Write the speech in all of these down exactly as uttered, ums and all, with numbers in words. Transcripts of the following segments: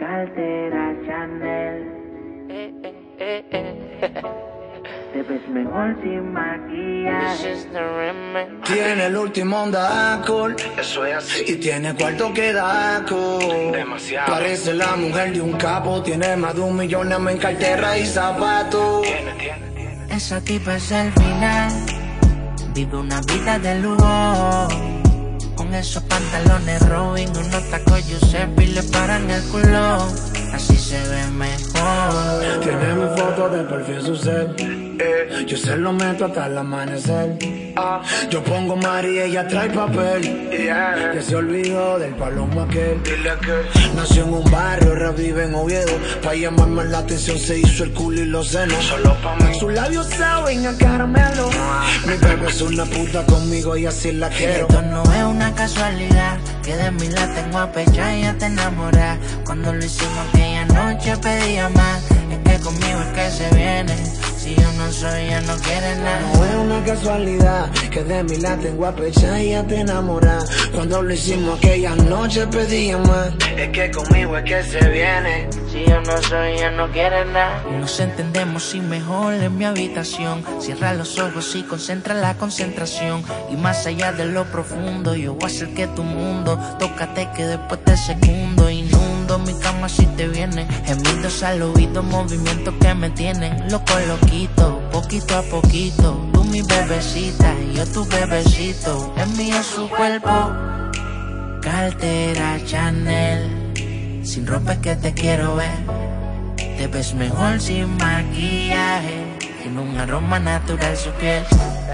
Cartera Chanel. Eh, eh, eh, eh. Te ves mejor sin maquillaje. This is the remix. Tiene el último onda alcohol, eso es así. Y tiene cuarto que da asco. Demasiado. Parece la mujer de un capo. Tiene más de un millón en cartera y zapatos. Tiene, tiene, tiene. Esa tipa es el final. Vive una vida de lujo. Con esos pantalones Robin, unos tacos Giuseppe y le paran el culo. Así se ve mejor. Tiene mi foto de perfil su set. Eh, yo se lo meto hasta el amanecer. Ah, yo pongo María y ella trae papel. Yeah. Ya se olvidó del palomo aquel. Dile que nació en un barrio, revive en Oviedo. Pa' llamarme la atención se hizo el culo y los senos. Solo pa' mí. Sus labios saben a caramelo. Mi bebé es una puta conmigo y así la quiero. Esto no es una casualidad, que de mí la tengo a pecha y ya te enamoras. Cuando lo hicimos aquella noche pedía más. Es que conmigo es que se viene. Si yo no soy, ella no quiere nada. No es una casualidad, que de mí la tengo a pecha y ya te enamoras. Cuando lo hicimos aquella noche pedía más. Es que conmigo es que se viene. Si yo no soy, ella no quiere nada. Nos entendemos y mejor en mi habitación. Cierra los ojos y concentra la concentración. Y más allá de lo profundo, yo voy a hacer que tu mundo tócate que después te secundo. Inundo mi cama si te viene. Gemidos al oído, movimientos que me tienen loco, loquito, poquito a poquito. Tú mi bebecita y yo tu bebecito. Envía su cuerpo. Cartera Chanel. Sin ropa es que te quiero ver. Te ves mejor sin maquillaje. En un aroma natural su piel.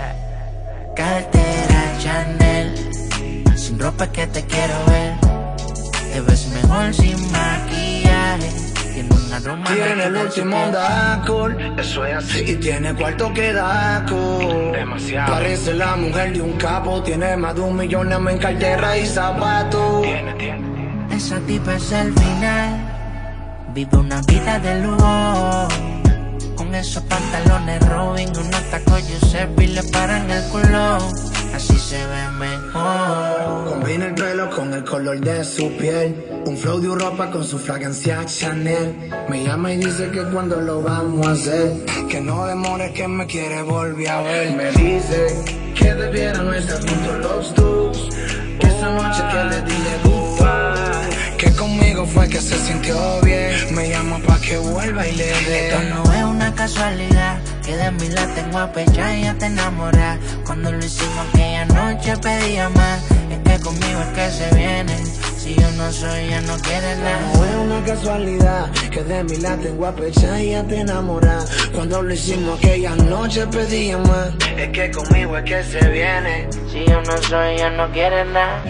Cartera Chanel. Sin ropa es que te quiero ver. Te ves mejor sin maquillaje. En un aroma tiene el último onda alcohol, eso es así. Y tiene cuarto que da asco. Demasiado. Parece la mujer de un capo. Tiene más de un millón en cartera y zapatos. Tiene, tiene, tiene. Esa tipa es el final. Vive una vida de lujo. Con esos pantalones Robin, unos tacos Giuseppe y le paran el culo. Así se ve mejor. Combina el pelo con el color de su piel. Un flow de Europa con su fragancia Chanel. Me llama y dice que cuando lo vamos a hacer, que no demore, que me quiere volver a ver. Me dice que debiera no estar juntos los dos. Que esa noche que le di le gustó. Que conmigo fue que se sintió bien. Me llama pa' que vuelva y le dé. Esto no es una casualidad, que de mí la tengo a pecha y ya te enamoras. Cuando lo hicimos aquella noche pedía más. Es que conmigo es que se viene. Si yo no soy, ella no quiere nada. No es una casualidad, que de mí la tengo a pecha y ya te enamoras. Cuando lo hicimos aquella noche pedía más. Es que conmigo es que se viene. Si yo no soy, ella no quiere nada.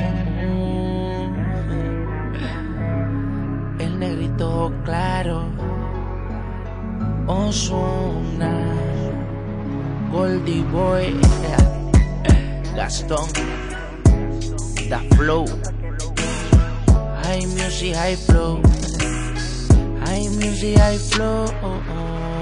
El negrito claro, Ozuna, Goldie Boy, Gastón, Da Flow, High Music, High Flow, High Music, High Flow.